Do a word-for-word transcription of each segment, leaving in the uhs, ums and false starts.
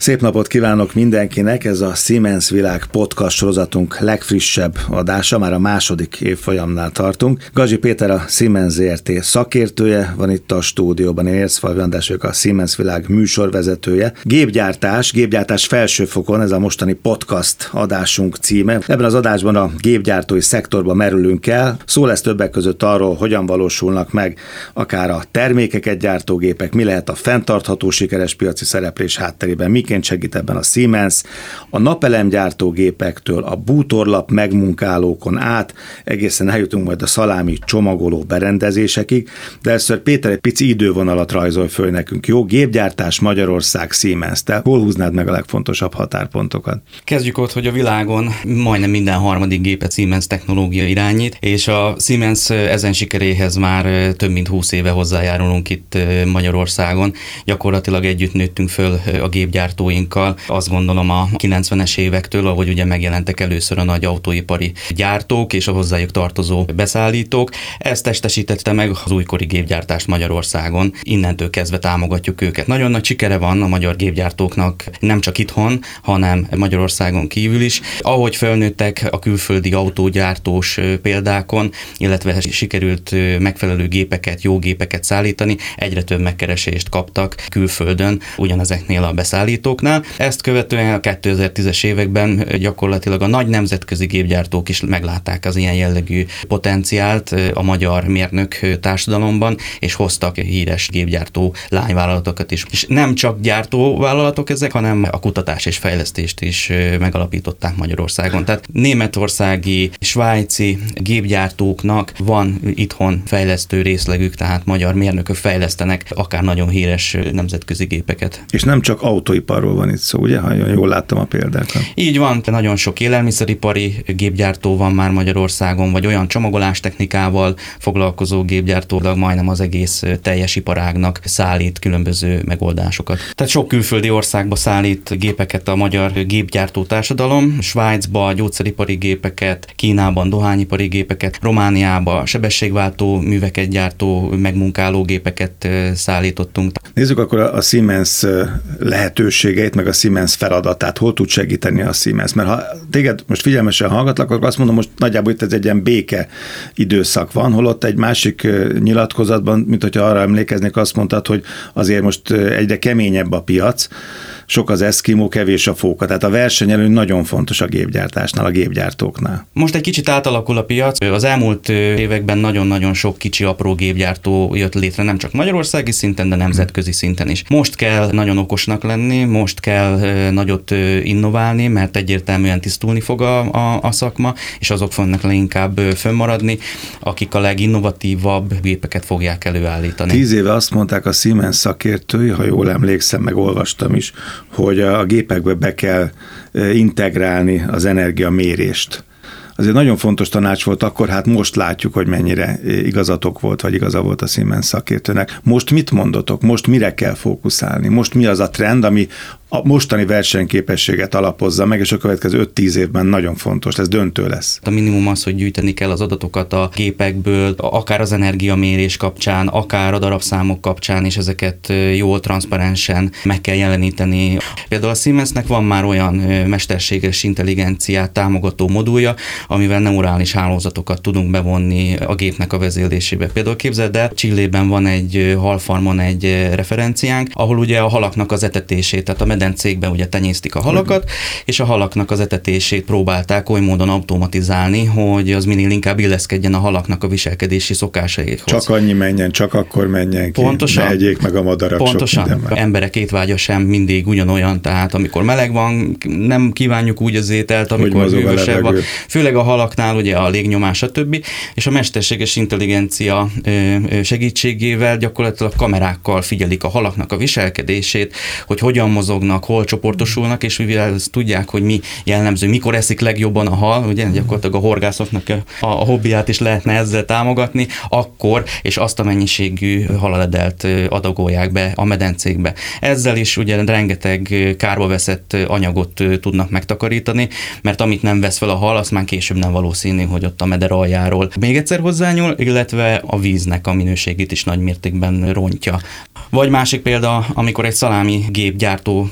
Szép napot kívánok mindenkinek, ez a Siemens Világ podcast sorozatunk legfrissebb adása, már a második évfolyamnál tartunk. Gazsi Péter a Siemens zé er té szakértője, van itt a stúdióban, én Érszfalvi András vagyok, a Siemens Világ műsorvezetője. Gépgyártás, gépgyártás felsőfokon, ez a mostani podcast adásunk címe. Ebben az adásban a gépgyártói szektorba merülünk el. Szó lesz többek között arról, hogyan valósulnak meg akár a termékeket gyártó gépek, mi lehet a fenntartható sikeres piaci szereplés hátterében, miként segít ebben a Siemens, a napelemgyártó gépektől a bútorlap megmunkálókon át, egészen eljutunk majd a szalámi csomagoló berendezésekig, de először Péter egy pici idővonalat rajzol föl nekünk. Jó, gépgyártás Magyarország, Siemens. Te hol húznád meg a legfontosabb határpontokat? Kezdjük ott, hogy a világon majdnem minden harmadik gépet Siemens technológia irányít, és a Siemens ezen sikeréhez már több mint húsz éve hozzájárulunk itt Magyarországon. Gyakorlatilag együtt nőttünk föl a gépgyártóinkkal. Azt gondolom a kilencvenes évektől, ahogy ugye megjelentek először a nagy autóipari gyártók és a hozzájuk tartozó beszállítók. Ezt testesítette meg az újkori gépgyártást Magyarországon. Innentől kezdve támogatjuk őket. Nagyon nagy sikere van a magyar gépgyártóknak, nem csak itthon, hanem Magyarországon kívül is. Ahogy felnőttek a külföldi autógyártós példákon, illetve sikerült megfelelő gépeket, jó gépeket szállítani, egyre több megkeresést kaptak külföldön ugyanezeknél a beszállítóknál. Ezt követően a kétezer-tízes években gyakorlatilag a nagy nemzetközi gépgyártók is meglátták az ilyen jellegű potenciált a magyar mérnök társadalomban, és hoztak híres gépgyártó lányvállalatokat is. És nem csak gyártóvállalatok ezek, hanem a kutatás és fejlesztést is megalapították Magyarországon. Tehát németországi, svájci gépgyártóknak van itthon fejlesztő részlegük, tehát magyar mérnökök fejlesztenek akár nagyon híres nemzetközi gépeket. És nem csak autóiparról van itt szó, ugye? Ha jól láttam a példákat. Így van, nagyon sok élelmiszeripari gépgyártó van már Magyarországon, vagy olyan csomagolástechnikával foglalkozó gépgyártó, majdnem az egész teljes iparágnak szállít különböző megoldásokat. Tehát sok külföldi országba szállít gépeket a magyar gépgyártó társadalom, Svájcba gyógyszeripari gépeket, Kínában dohányipari gépeket, Romániába sebességváltó műveket gyártó megmunkáló gépeket szállítottunk. Nézzük akkor a Siemens lehetőségeit, meg a Siemens feladatát. Hol tud segíteni a Siemens? Mert ha téged most figyelmesen hallgatlak, akkor azt mondom, most nagyjából itt ez egy ilyen béke időszak van, holott egy másik nyilatkozatban, mint hogyha arra emlékeznék, azt mondtad, hogy azért most egyre keményebb a piac, sok az eszkimó, kevés a fóka. Tehát a versenyelőny nagyon fontos a gépgyártásnál, a gépgyártóknál. Most egy kicsit átalakul a piac. Az elmúlt években nagyon-nagyon sok kicsi apró gépgyártó jött létre, nem csak magyarországi szinten, de nemzetközi szinten is. Most kell nagyon okosnak lenni, most kell nagyot innoválni, mert egyértelműen tisztulni fog a, a, a szakma, és azok fognak leginkább fönnmaradni, akik a leginnovatívabb gépeket fogják előállítani. Tíz éve azt mondták a Siemens szakértői, ha jól emlékszem, meg olvastam is, hogy a gépekbe be kell integrálni az energiamérést. Azért nagyon fontos tanács volt akkor, hát most látjuk, hogy mennyire igazatok volt, vagy igaza volt a Siemens szakértőnek. Most mit mondotok? Most mire kell fókuszálni? Most mi az a trend, ami a mostani versenyképességet alapozza meg, és a következő öt-tíz évben nagyon fontos, ez döntő lesz. A minimum az, hogy gyűjteni kell az adatokat a gépekből, akár az energiamérés kapcsán, akár a darabszámok kapcsán, és ezeket jól, transzparensen meg kell jeleníteni. Például a Siemensnek van már olyan mesterséges intelligenciát támogató modulja, amivel neurális hálózatokat tudunk bevonni a gépnek a vezérlésébe. Például képzeld el, Chilében van egy halfarmon egy referenciánk, ahol ugye a halaknak az etetését, tehát a medencékben ugye tenyésztik a halakat, uh-huh. és a halaknak az etetését próbálták oly módon automatizálni, hogy az minél inkább illeszkedjen a halaknak a viselkedési szokásaihoz. Csak annyi menjen, csak akkor menjen ki. Pontosan. Ne egyék meg a madarak. Pontosan. Emberek étvágya sem mindig ugyanolyan, tehát amikor meleg van, nem kívánjuk úgy az ételt, amikor hűvösebb van. Főleg a halaknál ugye a légnyomás, stb. És a mesterséges intelligencia segítségével gyakorlatilag kamerákkal figyelik a halaknak a viselkedését, hogy hogyan mozognak, hol csoportosulnak, és mivel ezt tudják, hogy mi jellemző, mikor eszik legjobban a hal, ugye gyakorlatilag a horgászoknak a, a hobbiját is lehetne ezzel támogatni, akkor, és azt a mennyiségű halaledelt adagolják be a medencékbe. Ezzel is ugye rengeteg kárba veszett anyagot tudnak megtakarítani, mert amit nem vesz fel a hal, azt már később nem valószínű, hogy ott a meder aljáról még egyszer hozzányúl, illetve a víznek a minőségét is nagy mértékben rontja. Vagy másik példa, amikor egy szalámi gépgyártó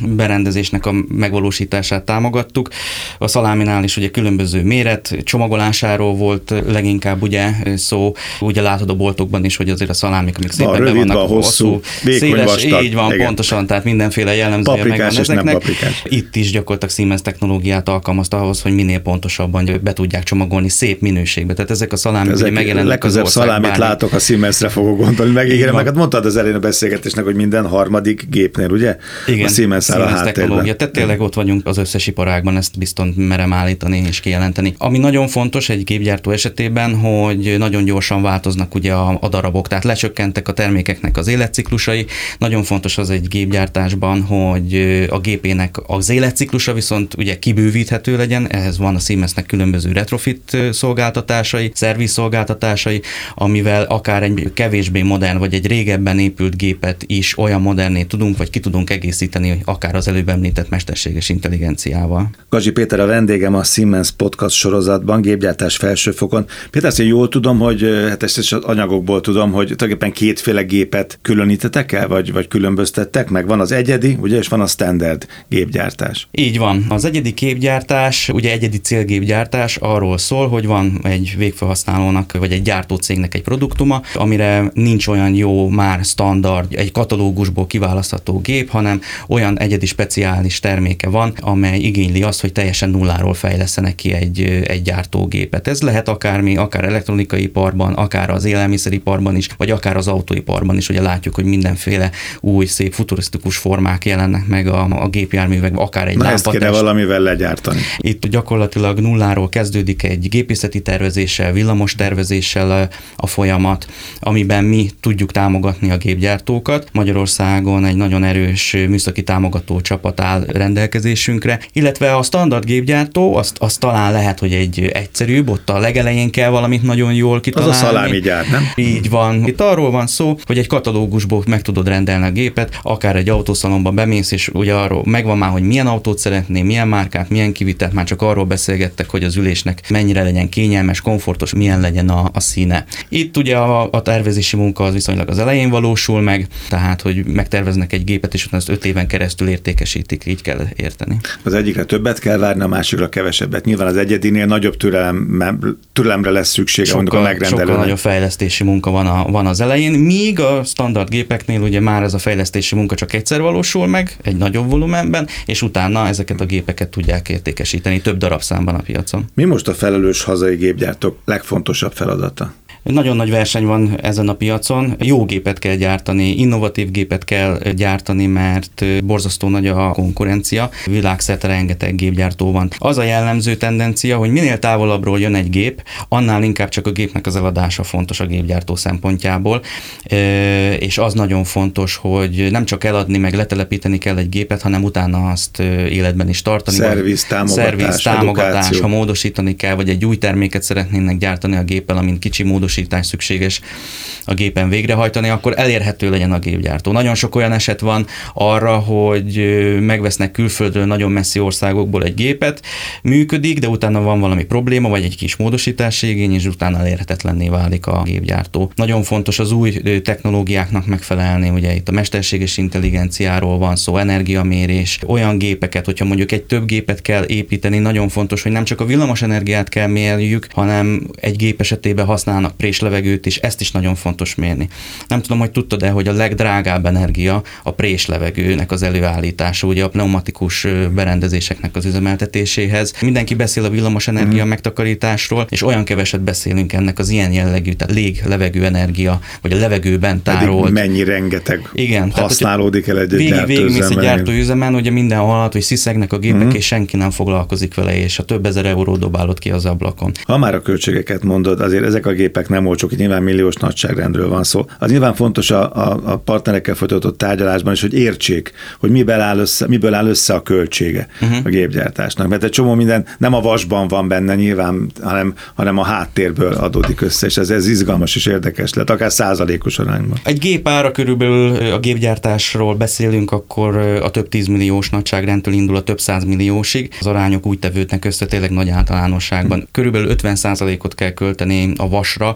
berendezésnek a megvalósítását támogattuk. A szaláminál is ugye különböző méret, csomagolásáról volt leginkább ugye szó. Ugye látod a boltokban is, hogy azért a szalámik, amik szépen rövid, be vannak, van, hosszú, széles, vastag, így van, igen. pontosan, tehát mindenféle jellemzője paprikás megvan és nem ezeknek. paprikás. Itt is gyakorlatilag Siemens technológiát alkalmazta ahhoz, hogy minél pontosabban be tudják csomagolni szép minőségbe. Tehát ezek a szalámik ugye megjelennek az országban. Szalámit bármi... látok, a Siemensre fogok gondolni. Megígérem, meg hát mondtad az elején a beszélgetésnek, hogy minden harmadik gépnél, ugye? Igen, a Siemens áll a háttérben. Tehát tényleg ott vagyunk az összes iparágban, ezt biztos merem állítani és kijelenteni. Ami nagyon fontos egy gépgyártó esetében, hogy nagyon gyorsan változnak ugye a, a darabok, tehát lecsökkentek a termékeknek az életciklusai. Nagyon fontos az egy gépgyártásban, hogy a gépének az életciklusa viszont ugye kibővíthető legyen, ehhez van a Siemensnek különböző retrofit szolgáltatásai, szerviz szolgáltatásai, amivel akár egy kevésbé modern vagy egy régebben épült gépet is olyan moderné tudunk, vagy ki tudunk egészíteni, akár az előbb említett mesterséges intelligenciával. Gazsi Péter a vendégem a Siemens Podcast sorozatban, gépgyártás felsőfokon. Péter, azt én jól tudom, hogy hát ezt is az anyagokból tudom, hogy tulajdonképpen kétféle gépet különítetek el, vagy, vagy különböztettek meg? Van az egyedi, ugye, és van a standard gépgyártás. Így van. Az egyedi gépgyártás, ugye egyedi célgépgyártás arról szól, hogy van egy végfelhasználónak, vagy egy gyártócégnek egy produktuma, amire nincs olyan jó már standard, egy katalógusból kiválasztható gép, hanem olyan egyedi speciális terméke van, amely igényli azt, hogy teljesen nulláról fejlesztenek ki egy, egy gyártógépet. Ez lehet akármi, akár elektronikai iparban, akár az élelmiszeriparban is, vagy akár az autóiparban is. Ugye látjuk, hogy mindenféle új, szép, futurisztikus formák jelennek meg a, a gépjárművekben, akár egy lámpatest. Ezt kéne valamivel legyártani. Itt gyakorlatilag nulláról kezdődik egy gépészeti tervezéssel, villamos tervezéssel a folyamat, amiben mi tudjuk támogatni a gépgyártókat. Magyarországon egy nagyon erős műszaki támogató csapat áll rendelkezésünkre, illetve a standard gépgyártó, azt, azt talán lehet, hogy egy egyszerűbb, ott a legelején kell valamit nagyon jól kitalálni. Az a szalámi gyár, nem? Így van. Itt arról van szó, hogy egy katalógusból meg tudod rendelni a gépet, akár egy autószalomba bemész, és ugye arról megvan már, hogy milyen autót szeretnél, milyen márkát, milyen kivitelt, már csak arról beszélgettek, hogy az ülésnek mennyire legyen kényelmes, komfortos, milyen legyen a, a színe. Itt ugye a, a tervezési munka az viszonylag az elején valósul meg, tehát hogy megterveznek egy gépet, és utána ezt öt éven keresztül értékesítik, így kell érteni. Az egyikre többet kell várni, a másikra kevesebbet. Nyilván az egyedinél nagyobb türelem, türelemre lesz szüksége, sokkal, mondjuk a megrendelőnek. Sokkal nagyobb fejlesztési munka van, a, van az elején, míg a standard gépeknél ugye már ez a fejlesztési munka csak egyszer valósul meg, egy nagyobb volumenben, és utána ezeket a gépeket tudják értékesíteni több darabszámban a piacon. Mi most a felelős hazai gépgyártók legfontosabb feladata? Nagyon nagy verseny van ezen a piacon, jó gépet kell gyártani, innovatív gépet kell gyártani, mert borzasztó nagy a konkurencia, világszerte rengeteg gépgyártó van. Az a jellemző tendencia, hogy minél távolabbról jön egy gép, annál inkább csak a gépnek az eladása fontos a gépgyártó szempontjából, és az nagyon fontos, hogy nem csak eladni, meg letelepíteni kell egy gépet, hanem utána azt életben is tartani. Szerviz, támogatás, szerviz, támogatás, ha módosítani kell, vagy egy új terméket szeretnének gyártani a géppel, amint kicsi módosítás szükséges a gépen végrehajtani, akkor elérhető legyen a gépgyártó. Nagyon sok olyan eset van arra, hogy megvesznek külföldről nagyon messzi országokból egy gépet, működik, de utána van valami probléma, vagy egy kis módosítási igény, és utána elérhetetlenné válik a gépgyártó. Nagyon fontos az új technológiáknak megfelelni, ugye itt a mesterséges intelligenciáról van szó, energiamérés, olyan gépeket, hogyha mondjuk egy több gépet kell építeni, nagyon fontos, hogy nem csak a villamos energiát kell mérjük, hanem egy gép esetében használnak préslevegőt is, ezt is nagyon fontos mérni. Nem tudom, hogy tudtad-e, hogy a legdrágább energia a préslevegőnek az előállítása, ugye a pneumatikus berendezéseknek az üzemeltetéséhez. Mindenki beszél a villamos energia mm. megtakarításról, és olyan keveset beszélünk ennek az ilyen jellegű, tehát lég-levegő energia, vagy a levegőben tárolt. Pedig mennyi rengeteg igen, használódik el egy gyártóüzemen. Végig végigmész egy gyártóüzemen, ugye minden hallhat, hogy sziszegnek a gépek, mm. és senki nem foglalkozik vele, és a több ezer euró dobálod ki az ablakon. Ha már a költségeket mondod, azért ezek a gépek nem olcsók, itt nyilván milliós nagyságrendről van szó. Az nyilván fontos a, a, a partnerekkel folytatott tárgyalásban is, hogy értsék, hogy miből áll össze, miből áll össze a költsége uh-huh. a gépgyártásnak. Mert egy csomó minden nem a vasban van benne nyilván, hanem, hanem a háttérből adódik össze, és ez, ez izgalmas és érdekes lett, akár százalékos arányban. Egy gép ára körülbelül a gépgyártásról beszélünk, akkor a több tízmilliós nagyságrendtől indul a több százmilliósig. Az arányok úgy tevődnek össze tényleg nagy általánosságban. Körülbelül ötven százalékot kell költeni a vasra,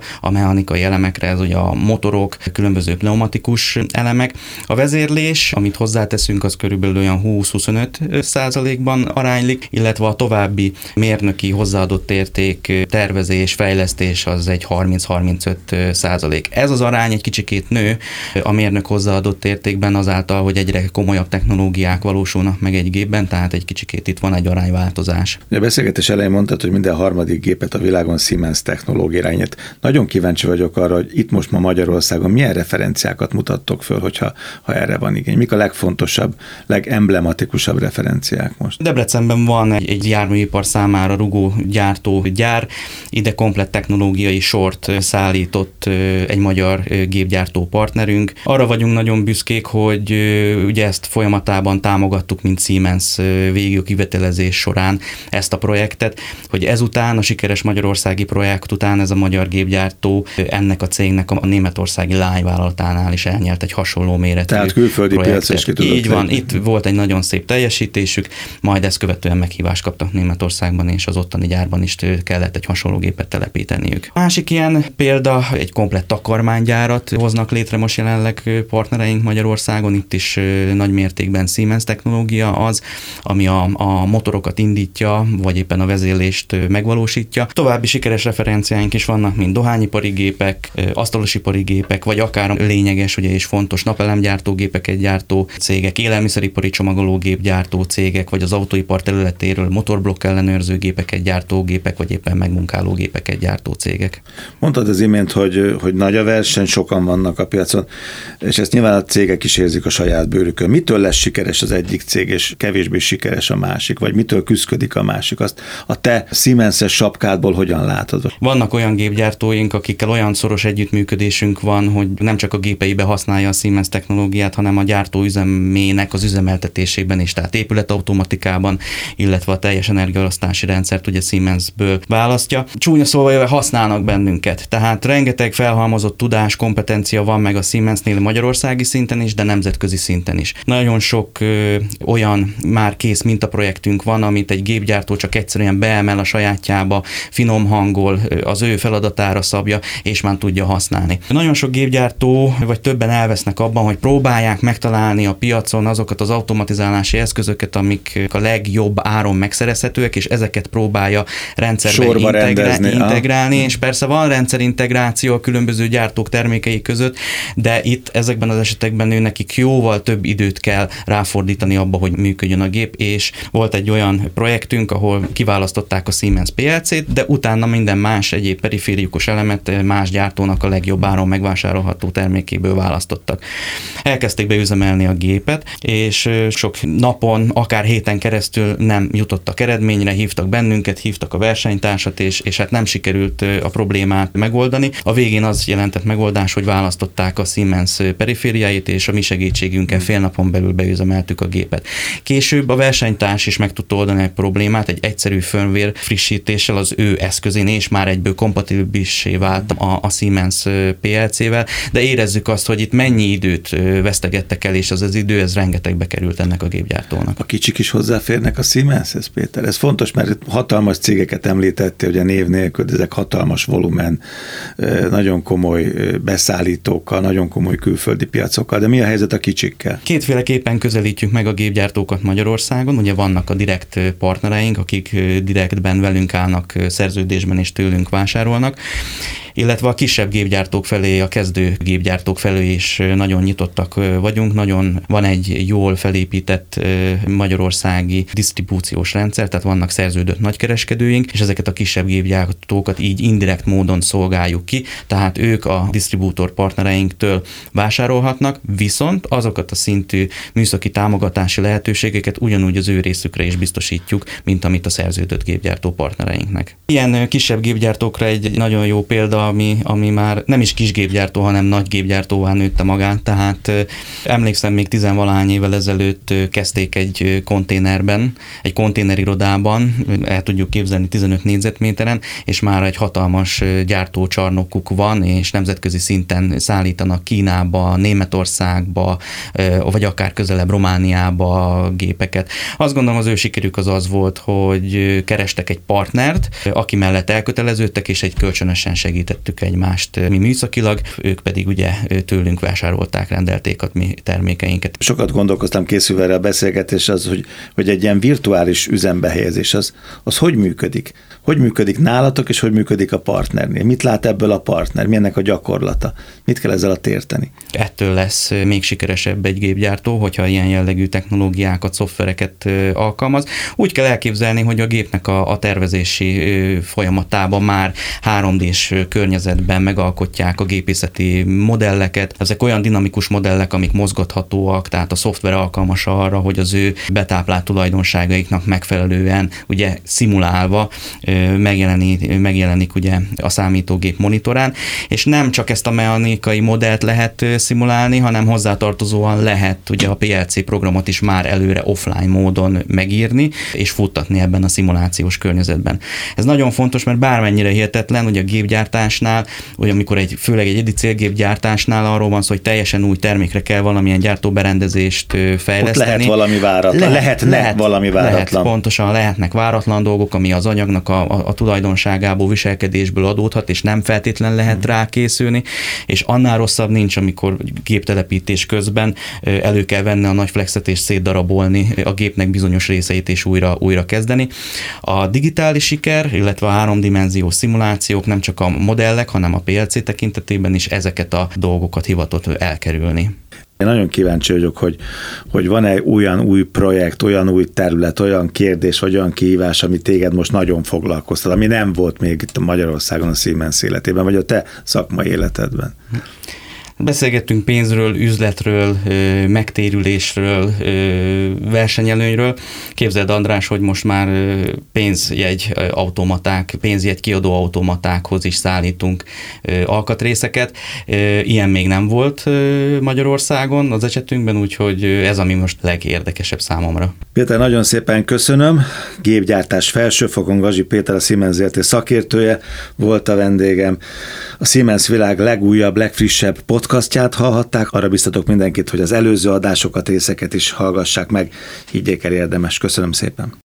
a mechanikai elemekre, ez ugye a motorok, különböző pneumatikus elemek. A vezérlés, amit hozzáteszünk, az körülbelül olyan húsz-huszonöt százalékban aránylik, illetve a további mérnöki hozzáadott érték, tervezés, fejlesztés az egy harminc-harmincöt százalék. Ez az arány egy kicsikét nő a mérnök hozzáadott értékben azáltal, hogy egyre komolyabb technológiák valósulnak meg egy gépben, tehát egy kicsikét itt van egy arányváltozás. A beszélgetés elején mondtad, hogy minden harmadik gépet a világon Siemens technológia irányít. Nagyon kíváncsi vagyok arra, hogy itt most ma Magyarországon milyen referenciákat mutattok föl, hogyha ha erre van igény. Mik a legfontosabb, legemblematikusabb referenciák most? Debrecenben van egy, egy járműipar számára rugó gyártó gyár, ide komplett technológiai sort szállított egy magyar gépgyártó partnerünk. Arra vagyunk nagyon büszkék, hogy ugye ezt folyamatában támogattuk, mint Siemens végig a kivitelezés során ezt a projektet, hogy ezután, a sikeres magyarországi projekt után ez a magyar gépgyártó ennek a cégnek a németországi lányvállalatánál is elnyert egy hasonló méretű Tehát külföldi piacra is ki tudott Így van, lépni. itt volt egy nagyon szép teljesítésük, majd ezt követően meghívást kaptak Németországban, és az ottani gyárban is kellett egy hasonló gépet telepíteniük. Másik ilyen példa, egy komplett takarmánygyárat hoznak létre most jelenleg partnereink Magyarországon, itt is nagy mértékben Siemens technológia az, ami a, a motorokat indítja, vagy éppen a vezérlést megvalósítja. További sikeres referenciáink is vannak, mint dohányipari gépek, asztalosipari gépek, vagy akár lényeges, ugye és fontos napelemgyártó gépeket gyártó cégek, élelmiszeripari csomagológépgyártó cégek, vagy az autóipar területéről motorblokk ellenőrző gépeket gyártó gépek, vagy éppen megmunkáló gépeket gyártó cégek. Mondtad az imént, hogy, hogy nagy a verseny, sokan vannak a piacon, és ezt nyilván a cégek is érzik a saját bőrükön. Mitől lesz sikeres az egyik cég, és kevésbé sikeres a másik, vagy mitől küszködik a másik? Azt a te Siemens-es sapkádból hogyan látod? Vannak olyan gépgyártóink, akikkel olyan szoros együttműködésünk van, hogy nem csak a gépeibe használja a Siemens technológiát, hanem a gyártó üzemének az üzemeltetésében is, tehát épületautomatikában, illetve a teljes energiaelosztási rendszert ugye Siemensből választja. Csúnya szóval használnak bennünket, tehát rengeteg felhalmozott tudás, kompetencia van meg a Siemensnél magyarországi szinten is, de nemzetközi szinten is. Nagyon sok ö, olyan már kész mintaprojektünk van, amit egy gépgyártó csak egyszerűen beemel a sajátjába, finom hangol, az ő feladatára szabja, és már tudja használni. Nagyon sok gépgyártó, vagy többen elvesznek abban, hogy próbálják megtalálni a piacon azokat az automatizálási eszközöket, amik a legjobb áron megszerezhetőek, és ezeket próbálja rendszerben integrálni, integrálni és persze van rendszerintegráció a különböző gyártók termékei között, de itt ezekben az esetekben ő nekik jóval több időt kell ráfordítani abba, hogy működjön a gép, és volt egy olyan projektünk, ahol kiválasztották a Siemens pé el cét, de utána minden más egyéb periférikus elemet más gyártónak a legjobb áron megvásárolható termékéből választottak. Elkezdték beüzemelni a gépet, és sok napon, akár héten keresztül nem jutottak eredményre, hívtak bennünket, hívtak a versenytársat, és, és hát nem sikerült a problémát megoldani. A végén az jelentett megoldás, hogy választották a Siemens perifériáit, és a mi segítségünkkel fél napon belül beüzemeltük a gépet. Később a versenytárs is meg tudta oldani egy problémát, egy egyszerű firmware frissítéssel az ő eszközén, és már egyből kompatibilissé vált a, a Siemens pé el cével, de érezzük azt, hogy itt mennyi időt vesztegettek el, és az az idő, ez rengetegbe került ennek a gépgyártónak. A kicsik is hozzáférnek a Siemenshez, Péter? Ez fontos, mert hatalmas cégeket említettél, ugye név nélkül, de ezek hatalmas volumen, nagyon komoly beszállítókkal, nagyon komoly külföldi piacokkal, de mi a helyzet a kicsikkel? Kétféleképpen közelítjük meg a gépgyártókat Magyarországon, ugye vannak a direkt partnereink, akik direktben velünk állnak szerződésben és tőlünk vásárolnak, illetve a kisebb gépgyártók felé, a kezdő gépgyártók felé is nagyon nyitottak vagyunk. Nagyon van egy jól felépített magyarországi disztribúciós rendszer, tehát vannak szerződött nagykereskedőink, és ezeket a kisebb gépgyártókat így indirekt módon szolgáljuk ki, tehát ők a disztribútor partnereinktől vásárolhatnak, viszont azokat a szintű műszaki támogatási lehetőségeket ugyanúgy az ő részükre is biztosítjuk, mint amit a szerződött gépgyártó partnereinknek. Ilyen kisebb gépgyártókra egy nagyon jó példa, Ami, ami már nem is kis gépgyártó, hanem nagy gépgyártóvá nőtte magát, tehát emlékszem, még tizenvalahány évvel ezelőtt kezdték egy konténerben, egy konténerirodában, el tudjuk képzelni tizenöt négyzetméteren, és már egy hatalmas gyártócsarnokuk van, és nemzetközi szinten szállítanak Kínába, Németországba, vagy akár közelebb Romániába gépeket. Azt gondolom, az ő sikerük az az volt, hogy kerestek egy partnert, aki mellett elköteleződtek, és egy kölcsönösen segített erősítettük egymást mi műszakilag, ők pedig ugye tőlünk vásárolták, rendelték a mi termékeinket. Sokat gondolkoztam készülve erre a beszélgetés, az, hogy, hogy egy ilyen virtuális üzembehelyezés, az, az hogy működik? Hogy működik nálatok, és hogy működik a partnernél? Mit lát ebből a partner? Milyennek a gyakorlata? Mit kell ezzel alatt érteni? Ettől lesz még sikeresebb egy gépgyártó, hogyha ilyen jellegű technológiákat, szoftvereket alkalmaz. Úgy kell elképzelni, hogy a gépnek a, a tervezési folyamatában már három dés környezetben megalkotják a gépészeti modelleket. Ezek olyan dinamikus modellek, amik mozgathatóak, tehát a szoftver alkalmas arra, hogy az ő betáplált tulajdonságaiknak megfelelően ugye szimulálva megjelenik, megjelenik ugye a számítógép monitorán, és nem csak ezt a mechanikai modellt lehet szimulálni, hanem hozzátartozóan lehet ugye a pé el cé programot is már előre offline módon megírni, és futtatni ebben a szimulációs környezetben. Ez nagyon fontos, mert bármennyire hihetetlen, hogy a gépgyártásnál, hogy amikor egy, főleg egy egyedi célgépgyártásnál arról van szó, hogy teljesen új termékre kell valamilyen gyártóberendezést fejleszteni. Ott lehet valami váratlan, lehet, lehetne lehet, valami váratlan. Lehet, pontosan lehetnek váratlan dolgok, ami az anyagnak a, a, a tulajdonságából, viselkedésből adódhat, és nem feltétlen lehet hmm. rá készülni, és annál rosszabb nincs, amikor géptelepítés közben elő kell venni a nagy flexet és szétdarabolni a gépnek bizonyos részeit és újra, újra kezdeni. A digitális siker, illetve a háromdimenziós szimulációk nem csak a modellek, hanem a pé el cé tekintetében is ezeket a dolgokat hivatott elkerülni. Én nagyon kíváncsi vagyok, hogy, hogy van-e olyan új projekt, olyan új terület, olyan kérdés, vagy olyan kihívás, ami téged most nagyon foglalkoztat, ami nem volt még itt Magyarországon a Siemens életében, vagy a te szakmai életedben. Beszélgettünk pénzről, üzletről, megtérülésről, versenyelőnyről. Képzeld, András, hogy most már pénzjegy automaták, pénzjegy kiadó automatákhoz is szállítunk alkatrészeket. Ilyen még nem volt Magyarországon az esetünkben, úgyhogy ez ami most legérdekesebb számomra. Péter, nagyon szépen köszönöm. Gépgyártás felsőfokon Gazsi Péter, a Siemens Zrt. Szakértője volt a vendégem. A Siemens világ legújabb, legfrissebb podcastját hallhatták. Arra biztatok mindenkit, hogy az előző adásokat, részeket is hallgassák meg. Higgyék el, érdemes. Köszönöm szépen.